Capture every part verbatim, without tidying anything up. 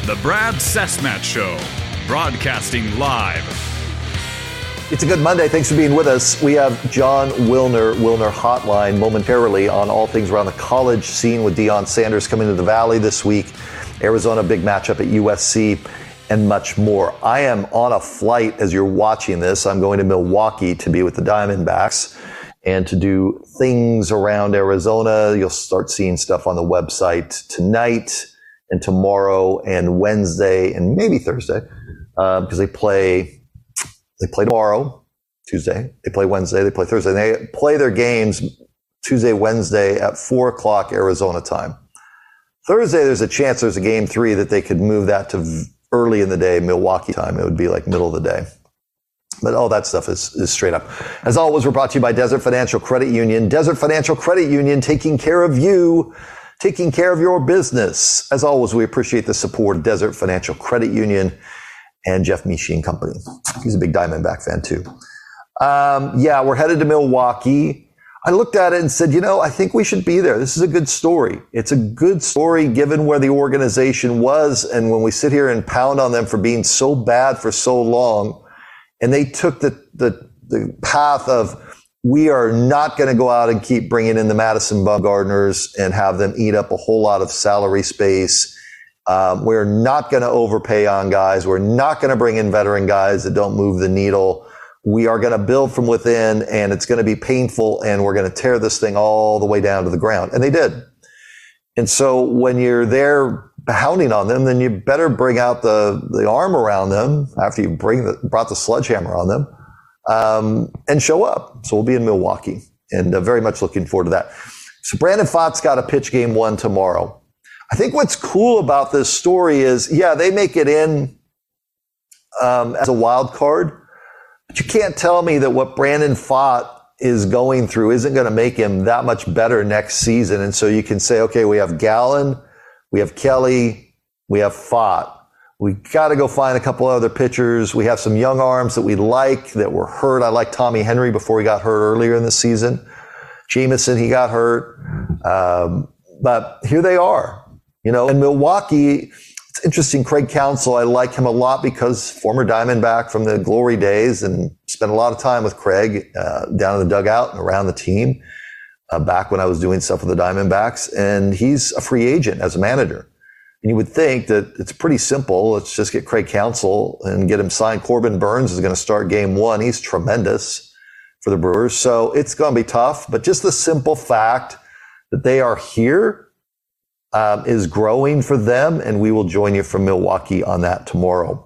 The Brad Cessmat Show, broadcasting live. It's a good Monday. Thanks for being with us. We have Jon Wilner, Wilner Hotline, momentarily on all things around the college scene with Deion Sanders coming to the Valley this week, Arizona big matchup at U S C, and much more. I am on a flight as you're watching this. I'm going to Milwaukee to be with the Diamondbacks and to do things around Arizona. You'll start seeing stuff on the website tonight and tomorrow and Wednesday and maybe Thursday, uh, because they play they play tomorrow, Tuesday. They play Wednesday. They play Thursday. They play their games Tuesday, Wednesday at four o'clock Arizona time. Thursday, there's a chance there's a game three that they could move that to early in the day, Milwaukee time. It would be like middle of the day. But all that stuff is, is straight up. As always, we're brought to you by Desert Financial Credit Union. Desert Financial Credit Union, taking care of you, taking care of your business. As always, we appreciate the support of Desert Financial Credit Union and Jeff Michie and Company. He's a big Diamondback fan too. Um, yeah, we're headed to Milwaukee. I looked at it and said, you know, I think we should be there. This is a good story. It's a good story given where the organization was. And when we sit here and pound on them for being so bad for so long, and they took the, the, the path of, we are not going to go out and keep bringing in the Madison Bumgarners and have them eat up a whole lot of salary space. Um, we're not going to overpay on guys. We're not going to bring in veteran guys that don't move the needle. We are going to build from within, and it's going to be painful, and we're going to tear this thing all the way down to the ground. And they did. And so when you're there pounding on them, then you better bring out the, the arm around them after you bring the, brought the sledgehammer on them, um, and show up. So we'll be in Milwaukee, and uh, very much looking forward to that. So Brandon Pfaadt's got to pitch game one tomorrow. I think what's cool about this story is, yeah, they make it in um, as a wild card. But you can't tell me that what Brandon Pfaadt is going through isn't going to make him that much better next season. And so you can say, okay, we have Gallen, we have Kelly, we have Pfaadt. We got to go find a couple other pitchers. We have some young arms that we like that were hurt. I like Tommy Henry before he got hurt earlier in the season. Jameson, he got hurt. Um, but here they are. You know, in Milwaukee, it's interesting. Craig Counsell, I like him a lot because former Diamondback from the glory days, and spent a lot of time with Craig uh, down in the dugout and around the team uh, back when I was doing stuff with the Diamondbacks. And he's a free agent as a manager. And you would think that it's pretty simple. Let's just get Craig Counsell and get him signed. Corbin Burns is going to start game one. He's tremendous for the Brewers. So it's going to be tough. But just the simple fact that they are here Um, is growing for them, and we will join you from Milwaukee on that tomorrow.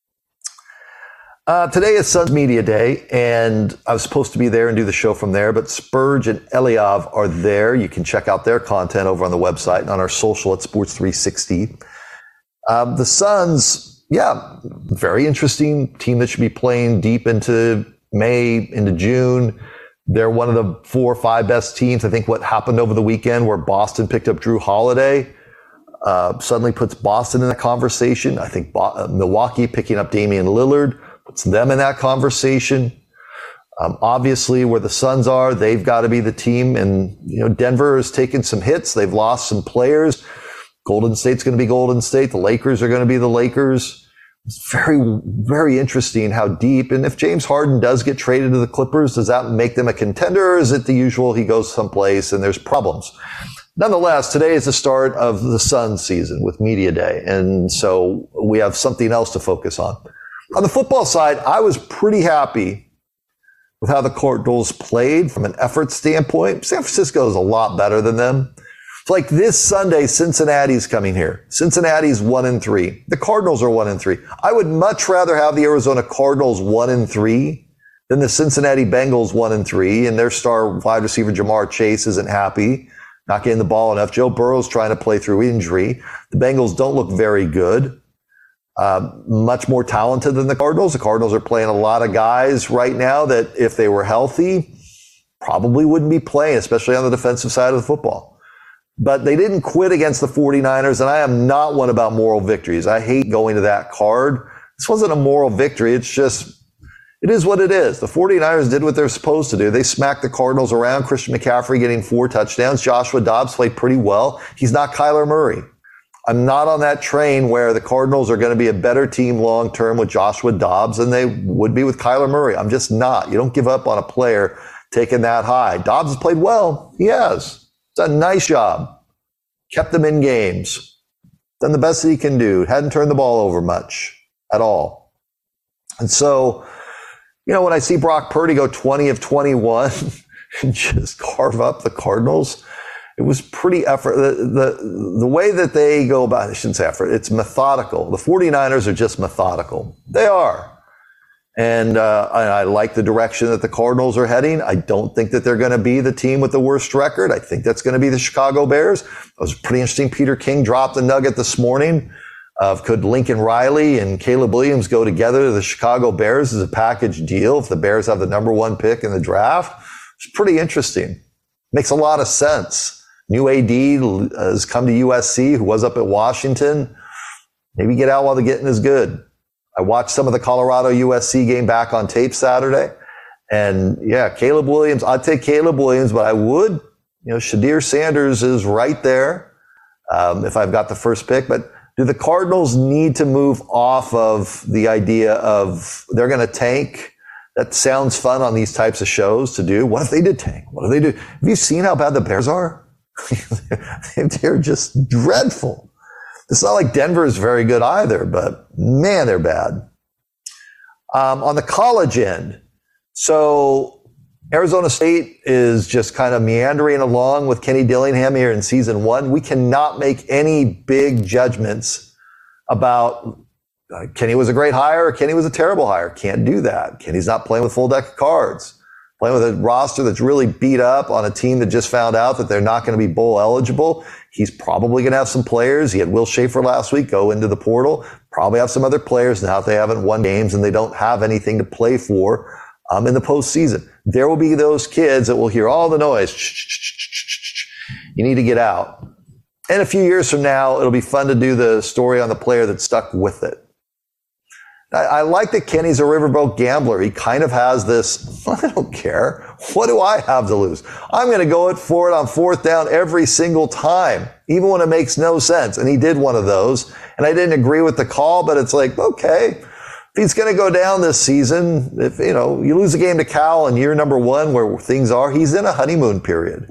Uh, today is Suns Media Day, and I was supposed to be there and do the show from there, but Spurge and Eliav are there. You can check out their content over on the website and on our social at Sports three sixty. Um, the Suns, yeah, very interesting team that should be playing deep into May, into June. They're one of the four or five best teams. I think what happened over the weekend where Boston picked up Drew Holiday uh, suddenly puts Boston in the conversation. I think Bo- uh, Milwaukee picking up Damian Lillard puts them in that conversation. Um, obviously, where the Suns are, they've got to be the team. And, you know, Denver has taken some hits. They've lost some players. Golden State's going to be Golden State. The Lakers are going to be the Lakers. It's very, very interesting how deep. And if James Harden does get traded to the Clippers, does that make them a contender? Or is it the usual he goes someplace and there's problems? Nonetheless, today is the start of the Suns season with Media Day. And so we have something else to focus on. On the football side, I was pretty happy with how the Cardinals played from an effort standpoint. San Francisco is a lot better than them. It's like this Sunday, Cincinnati's coming here. Cincinnati's one and three. The Cardinals are one and three. I would much rather have the Arizona Cardinals one and three than the Cincinnati Bengals one and three. And their star wide receiver Jamar Chase isn't happy, not getting the ball enough. Joe Burrow's trying to play through injury. The Bengals don't look very good. Uh, much more talented than the Cardinals. The Cardinals are playing a lot of guys right now that if they were healthy, probably wouldn't be playing, especially on the defensive side of the football. But they didn't quit against the 49ers, and I am not one about moral victories. I hate going to that card. This wasn't a moral victory. It's just, it is what it is. The 49ers did what they're supposed to do. They smacked the Cardinals around. Christian McCaffrey getting four touchdowns. Joshua Dobbs played pretty well. He's not Kyler Murray. I'm not on that train where the Cardinals are going to be a better team long-term with Joshua Dobbs than they would be with Kyler Murray. I'm just not. You don't give up on a player taken that high. Dobbs has played well. He has. Done a nice job. Kept them in games. Done the best that he can do. Hadn't turned the ball over much at all. And so, you know, when I see Brock Purdy go twenty of twenty-one and just carve up the Cardinals, it was pretty effort. The, the, the way that they go about it, I shouldn't say effort, it's methodical. The 49ers are just methodical. They are. And uh, I, I like the direction that the Cardinals are heading. I don't think that they're going to be the team with the worst record. I think that's going to be the Chicago Bears. It was pretty interesting. Peter King dropped a nugget this morning of could Lincoln Riley and Caleb Williams go together to the Chicago Bears as a package deal if the Bears have the number one pick in the draft. It's pretty interesting. Makes a lot of sense. New A D has come to U S C, who was up at Washington. Maybe get out while the getting is good. I watched some of the Colorado U S C game back on tape Saturday. And yeah, Caleb Williams, I'd take Caleb Williams, but I would, you know, Shadir Sanders is right there um, if I've got the first pick. But do the Cardinals need to move off of the idea of they're going to tank? That sounds fun on these types of shows to do. What if they did tank? What if they do? Have you seen how bad the Bears are? They're just dreadful. It's not like Denver is very good either, but man, they're bad. Um, on the college end, so Arizona State is just kind of meandering along with Kenny Dillingham here in season one. We cannot make any big judgments about uh, Kenny was a great hire or Kenny was a terrible hire. Can't do that. Kenny's not playing with full deck of cards. Playing with a roster that's really beat up on a team that just found out that they're not going to be bowl eligible. He's probably going to have some players. He had Will Schaefer last week go into the portal. Probably have some other players now if they haven't won games and they don't have anything to play for um, in the postseason. There will be those kids that will hear all the noise. You need to get out. And a few years from now, it'll be fun to do the story on the player that stuck with it. I like that Kenny's a riverboat gambler. He kind of has this, I don't care. What do I have to lose? I'm going to go it for it on fourth down every single time, even when it makes no sense. And he did one of those. And I didn't agree with the call, but it's like, okay, if he's going to go down this season, if, you know, you lose a game to Cal in year number one where things are, he's in a honeymoon period.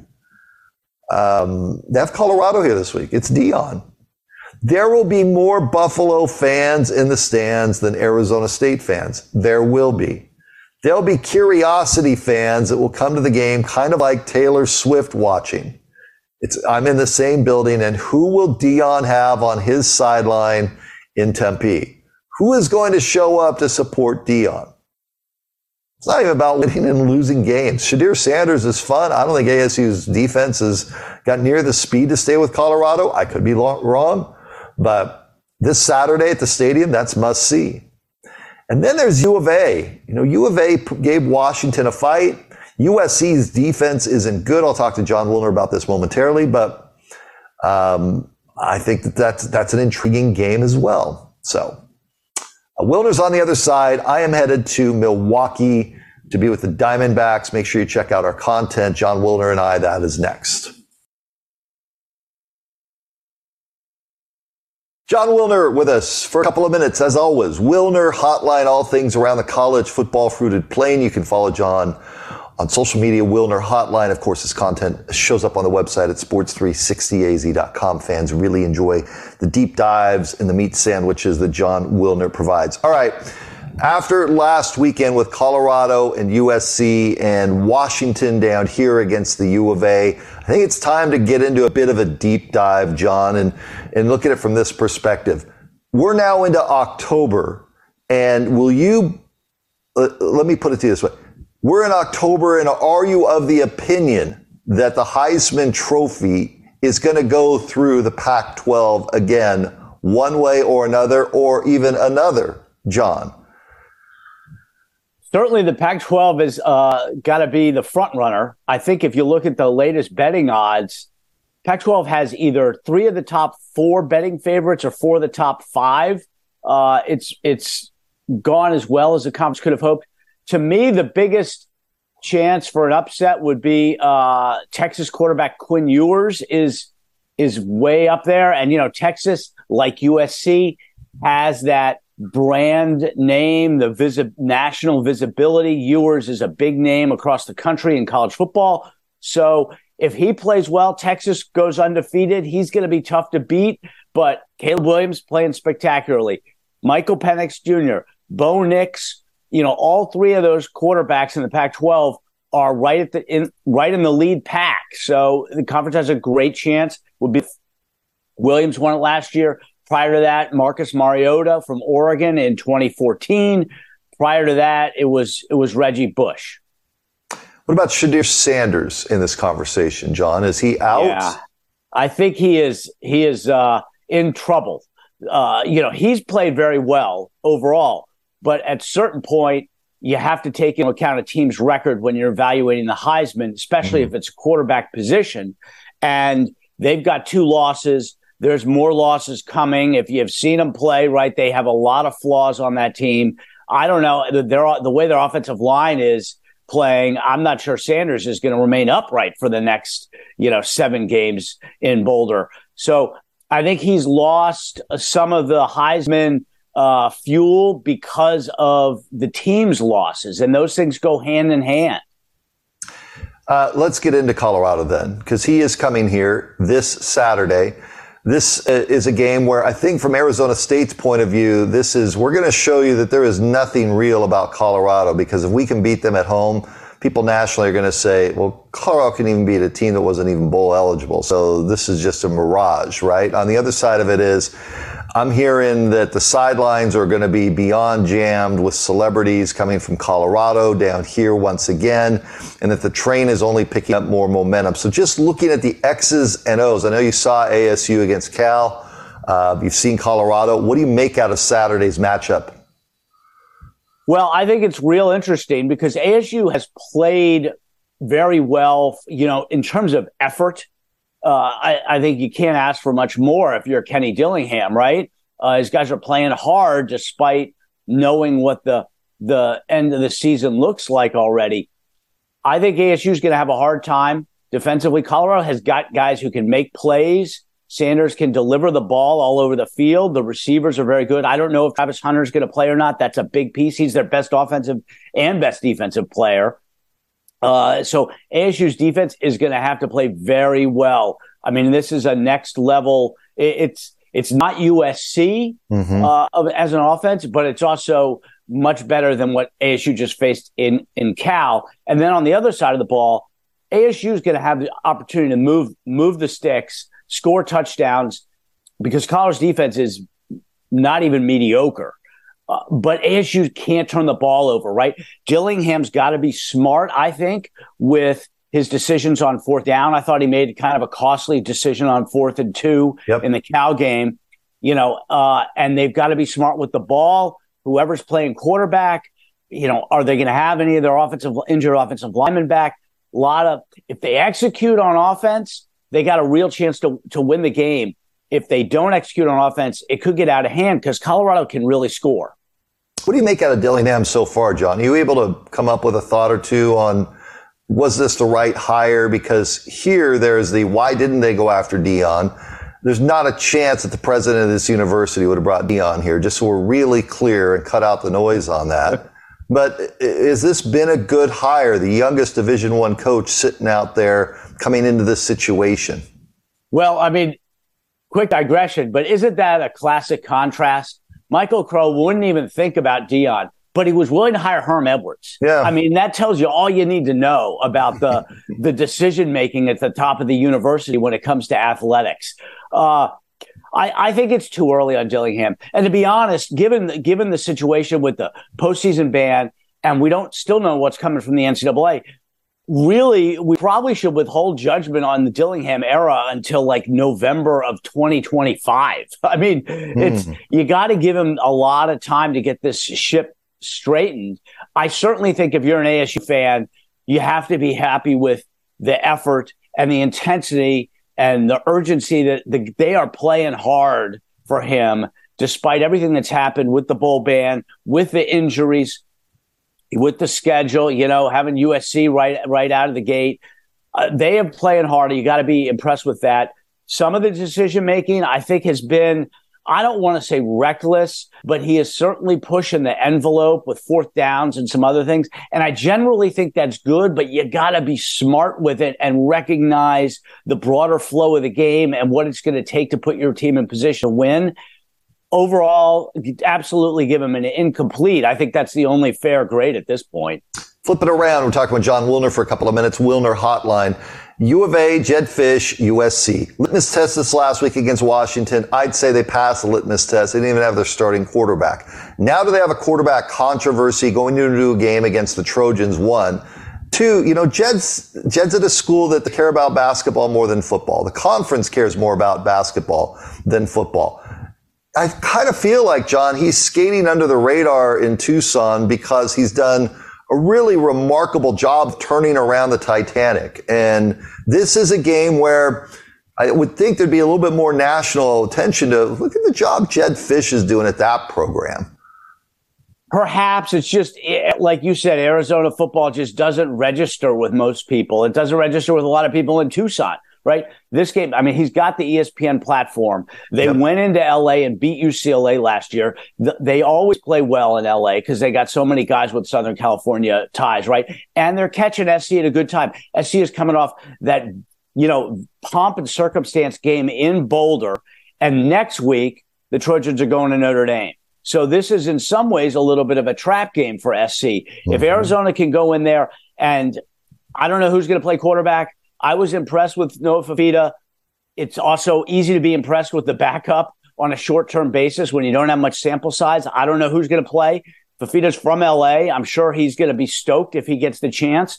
Um, they have Colorado here this week. It's Dion. There will be more Buffalo fans in the stands than Arizona State fans. There will be. There'll be curiosity fans that will come to the game, kind of like Taylor Swift watching. It's, I'm in the same building, and who will Dion have on his sideline in Tempe? Who is going to show up to support Dion? It's not even about winning and losing games. Shadir Sanders is fun. I don't think A S U's defense has got near the speed to stay with Colorado. I could be wrong. But this Saturday at the stadium, that's must see. And then there's U of A. You know, U of A gave Washington a fight. U S C's defense isn't good. I'll talk to John Wilner about this momentarily, but um, I think that that's, that's an intriguing game as well. So uh, Wilner's on the other side. I am headed to Milwaukee to be with the Diamondbacks. Make sure you check out our content. John Wilner and I, that is next. John Wilner with us for a couple of minutes, as always. Wilner Hotline, all things around the college football fruited plain. You can follow John on social media, Wilner Hotline. Of course, his content shows up on the website at sports three sixty a z dot com. Fans really enjoy the deep dives and the meat sandwiches that John Wilner provides. All right. After last weekend with Colorado and U S C and Washington down here against the U of A, I think it's time to get into a bit of a deep dive, John, and, and look at it from this perspective. We're now into October, and will you, uh, let me put it to you this way. We're in October, and are you of the opinion that the Heisman Trophy is going to go through the Pac twelve again, one way or another, or even another, John? Certainly the Pac twelve has uh, got to be the front runner. I think if you look at the latest betting odds, Pac twelve has either three of the top four betting favorites or four of the top five. Uh, it's it's gone as well as the conference could have hoped. To me, the biggest chance for an upset would be uh, Texas quarterback Quinn Ewers is is way up there. And, you know, Texas, like U S C, has that brand name, the visi- national visibility. Ewers is a big name across the country in college football. So if he plays well, Texas goes undefeated. He's going to be tough to beat, but Caleb Williams playing spectacularly. Michael Penix Junior, Bo Nix, you know, all three of those quarterbacks in the Pac twelve are right at the in right in the lead pack. So the conference has a great chance. Would be Williams won it last year. Prior to that, Marcus Mariota from Oregon in twenty fourteen. Prior to that, it was it was Reggie Bush. What about Shedeur Sanders in this conversation, John? Is he out? Yeah, I think he is. He is uh, in trouble. Uh, you know, he's played very well overall, but at a certain point, you have to take into account a team's record when you're evaluating the Heisman, especially mm-hmm. if it's quarterback position. And they've got two losses. There's more losses coming. If you've seen them play, right, they have a lot of flaws on that team. I don't know. They're, the way their offensive line is playing, I'm not sure Sanders is going to remain upright for the next, you know, seven games in Boulder. So I think he's lost some of the Heisman uh, fuel because of the team's losses, and those things go hand in hand. Uh, let's get into Colorado then, because he is coming here this Saturday. This uh, is a game where I think from Arizona State's point of view, this is, we're going to show you that there is nothing real about Colorado, because if we can beat them at home, people nationally are going to say, well, Colorado can even beat a team that wasn't even bowl eligible. So this is just a mirage, right? On the other side of it is, I'm hearing that the sidelines are going to be beyond jammed with celebrities coming from Colorado down here once again, and that the train is only picking up more momentum. So just looking at the X's and O's, I know you saw A S U against Cal. Uh, you've seen Colorado. What do you make out of Saturday's matchup? Well, I think it's real interesting because A S U has played very well, you know, in terms of effort. Uh, I, I think you can't ask for much more if you're Kenny Dillingham, right? Uh, these guys are playing hard despite knowing what the the end of the season looks like already. I think A S U is going to have a hard time defensively. Colorado has got guys who can make plays. Sanders can deliver the ball all over the field. The receivers are very good. I don't know if Travis Hunter is going to play or not. That's a big piece. He's their best offensive and best defensive player. Uh, so A S U's defense is going to have to play very well. I mean, this is a next level. It, it's it's not U S C mm-hmm. uh, as an offense, but it's also much better than what A S U just faced in, in Cal. And then on the other side of the ball, A S U is going to have the opportunity to move move the sticks, score touchdowns, because Colorado's defense is not even mediocre. Uh, but A S U can't turn the ball over, right? Dillingham's got to be smart, I think, with his decisions on fourth down. I thought he made kind of a costly decision on fourth and two yep. in the Cal game, you know, uh, and they've got to be smart with the ball. Whoever's playing quarterback, you know, are they going to have any of their offensive injured offensive linemen back? A lot of, if they execute on offense, they got a real chance to, to win the game. If they don't execute on offense, it could get out of hand because Colorado can really score. What do you make out of Dillingham so far, John? Are you able to come up with a thought or two on, was this the right hire? Because here there's the, why didn't they go after Deion? There's not a chance that the president of this university would have brought Deion here, just so we're really clear and cut out the noise on that. But has this been a good hire, the youngest Division One coach sitting out there coming into this situation? Well, I mean, quick digression, but isn't that a classic contrast? Michael Crow wouldn't even think about Deion, but he was willing to hire Herm Edwards. Yeah. I mean, that tells you all you need to know about the the decision-making at the top of the university when it comes to athletics. Uh, I, I think it's too early on Dillingham. And to be honest, given, given the situation with the postseason ban, and we don't still know what's coming from the N C double A, really, we probably should withhold judgment on the Dillingham era until like November of twenty twenty-five. I mean, mm. it's you got to give him a lot of time to get this ship straightened. I certainly think if you're an A S U fan, you have to be happy with the effort and the intensity and the urgency that the, they are playing hard for him, despite everything that's happened with the bowl ban, with the injuries, with the schedule, you know, having U S C right right out of the gate. Uh, they are playing harder. You got to be impressed with that. some of the decision making, I think, has been, I don't want to say reckless, but he is certainly pushing the envelope with fourth downs and some other things. And I generally think that's good, but you got to be smart with it and recognize the broader flow of the game and what it's going to take to put your team in position to win. Overall, absolutely give him an incomplete. I think that's the only fair grade at this point. Flip it around. We're talking with Jon Wilner for a couple of minutes. Wilner Hotline. U of A, Jedd Fisch, U S C. Litmus test this last week against Washington. I'd say they passed the litmus test. They didn't even have their starting quarterback. Now do they have a quarterback controversy going into a game against the Trojans? One. Two, you know, Jedd's, Jedd's at a school that care about basketball more than football. The conference cares more about basketball than football. I kind of feel like, John, he's skating under the radar in Tucson because he's done a really remarkable job turning around the Titanic. And this is a game where I would think there'd be a little bit more national attention to look at the job Jedd Fisch is doing at that program. Perhaps it's just, like you said, Arizona football just doesn't register with most people. It doesn't register with a lot of people in Tucson. Right? This game, I mean, he's got the E S P N platform. They yep. went into L A and beat U C L A last year. Th- they always play well in L A because they got so many guys with Southern California ties, right? And they're catching S C at a good time. S C is coming off that, you know, pomp and circumstance game in Boulder. And next week, the Trojans are going to Notre Dame. So this is in some ways a little bit of a trap game for S C. Mm-hmm. If Arizona can go in there, and I don't know who's going to play quarterback. I was impressed with Noah Fifita. It's also easy to be impressed with the backup on a short-term basis when you don't have much sample size. I don't know who's going to play. Fifita's from L A. I'm sure he's going to be stoked if he gets the chance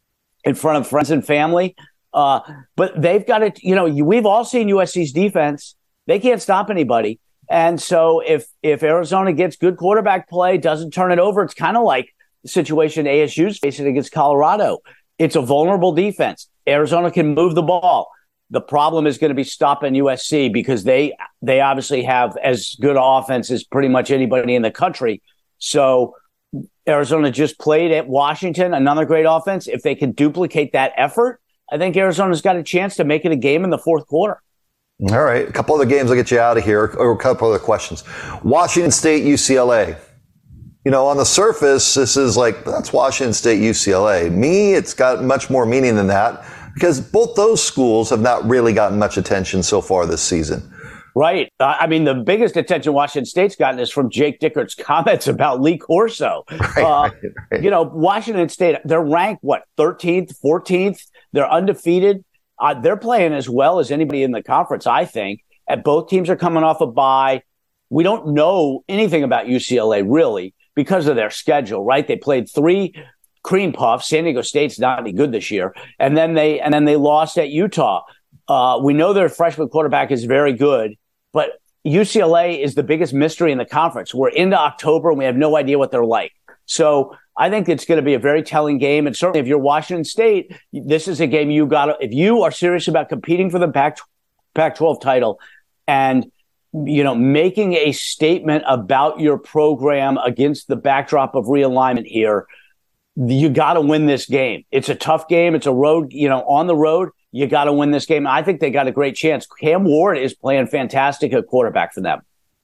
in front of friends and family. Uh, but they've got it. You know, we've all seen U S C's defense. They can't stop anybody. And so if if Arizona gets good quarterback play, doesn't turn it over, it's kind of like the situation A S U's facing against Colorado. It's a vulnerable defense. Arizona can move the ball. The problem is going to be stopping U S C because they they obviously have as good offense as pretty much anybody in the country. So Arizona just played at Washington, another great offense. If they can duplicate that effort, I think Arizona's got a chance to make it a game in the fourth quarter. All right. A couple other games will get you out of here, or a couple other questions. Washington State, U C L A. You know, on the surface, this is like, that's Washington State, U C L A. Me, it's got much more meaning than that because both those schools have not really gotten much attention so far this season. Right. Uh, I mean, the biggest attention Washington State's gotten is from Jake Dickert's comments about Lee Corso. Right, uh, right, right. You know, Washington State, they're ranked, what, thirteenth, fourteenth? They're undefeated. Uh, they're playing as well as anybody in the conference, I think. And both teams are coming off a bye. We don't know anything about U C L A, really, because of their schedule, right? They played three cream puffs. San Diego State's not any good this year. And then they and then they lost at Utah. Uh, we know their freshman quarterback is very good, but U C L A is the biggest mystery in the conference. We're into October and we have no idea what they're like. So I think it's going to be a very telling game. And certainly if you're Washington State, this is a game you got to, if you are serious about competing for the Pac twelve title and you know, making a statement about your program against the backdrop of realignment here, you got to win this game. It's a tough game. It's a road, you know, on the road. You got to win this game. I think they got a great chance. Cam Ward is playing fantastic at quarterback for them.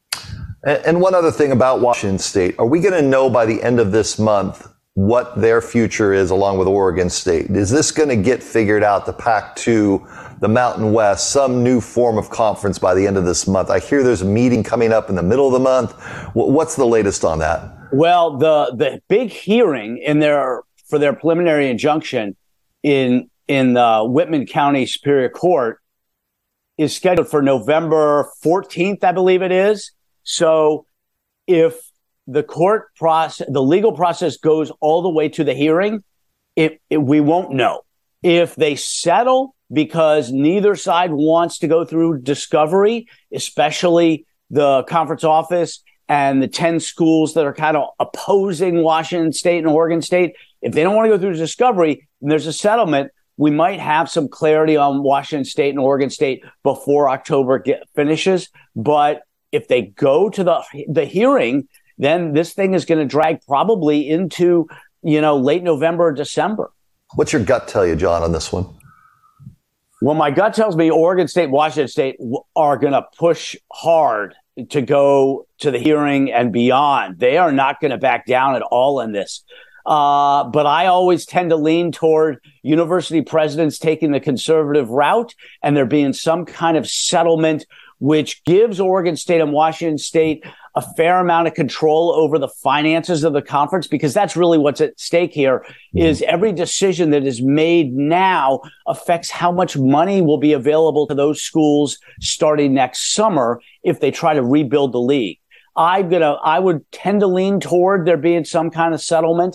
And one other thing about Washington State, are we going to know by the end of this month what their future is along with Oregon State? Is this going to get figured out, the Pac two, the Mountain West, some new form of conference by the end of this month? I hear there's a meeting coming up in the middle of the month. What's the latest on that? Well, the the big hearing in their for their preliminary injunction in in the Whitman County Superior Court is scheduled for November fourteenth, I believe it is. So if the court process, the legal process goes all the way to the hearing, it, it, we won't know. If they settle because neither side wants to go through discovery, especially the conference office and the ten schools that are kind of opposing Washington State and Oregon State, if they don't want to go through discovery and there's a settlement, we might have some clarity on Washington State and Oregon State before October get, finishes. But if they go to the the hearing, then this thing is going to drag probably into, you know, late November or December. What's your gut tell you, John, on this one? Well, my gut tells me Oregon State, Washington State are going to push hard to go to the hearing and beyond. They are not going to back down at all in this. Uh, but I always tend to lean toward university presidents taking the conservative route and there being some kind of settlement which gives Oregon State and Washington State a fair amount of control over the finances of the conference, because that's really what's at stake here. Is every decision that is made now affects how much money will be available to those schools starting next summer if they try to rebuild the league. I'm gonna, I would tend to lean toward there being some kind of settlement,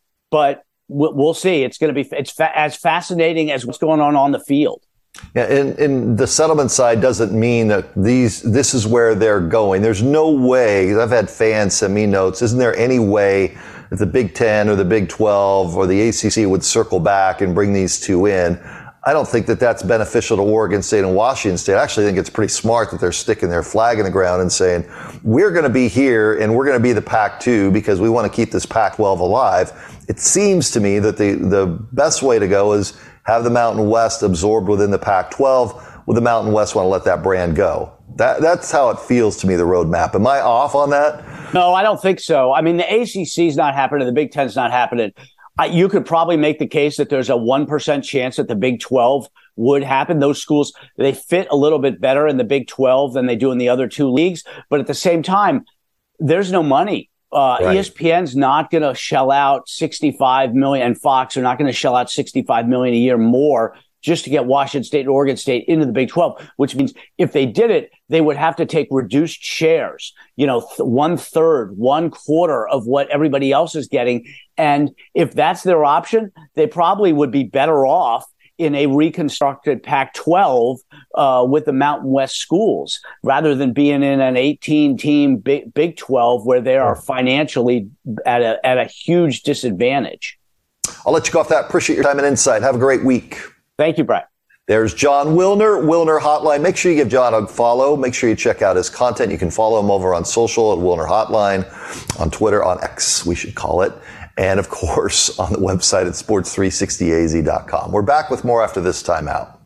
but we'll see. It's going to be, it's fa- as fascinating as what's going on on the field. Yeah, and, and the settlement side doesn't mean that these this is where they're going. There's no way, I've had fans send me notes, isn't there any way that the Big Ten or the Big twelve or the A C C would circle back and bring these two in? I don't think that that's beneficial to Oregon State and Washington State. I actually think it's pretty smart that they're sticking their flag in the ground and saying, we're going to be here and we're going to be the Pac two because we want to keep this Pac twelve alive. It seems to me that the, the best way to go is have the Mountain West absorbed within the Pac twelve, with the Mountain West want to let that brand go. That, that's how it feels to me, the roadmap. Am I off on that? No, I don't think so. I mean, the A C C is not happening. The Big Ten is not happening. I, you could probably make the case that there's a one percent chance that the Big twelve would happen. Those schools, they fit a little bit better in the Big twelve than they do in the other two leagues. But at the same time, there's no money. Uh, right. E S P N's not going to shell out sixty-five million dollars, and Fox are not going to shell out sixty-five million dollars a year more just to get Washington State and Oregon State into the Big twelve, which means if they did it, they would have to take reduced shares, you know, th- one third, one quarter of what everybody else is getting. And if that's their option, they probably would be better off in a reconstructed Pac twelve uh, with the Mountain West schools, rather than being in an eighteen-team Big, Big twelve where they are financially at a at a huge disadvantage. I'll let you go off that. Appreciate your time and insight. Have a great week. Thank you, Brett. There's Jon Wilner, Wilner Hotline. Make sure you give Jon a follow. Make sure you check out his content. You can follow him over on social at Wilner Hotline, on Twitter, on X, we should call it. And, of course, on the website at sports three sixty a z dot com. We're back with more after this timeout.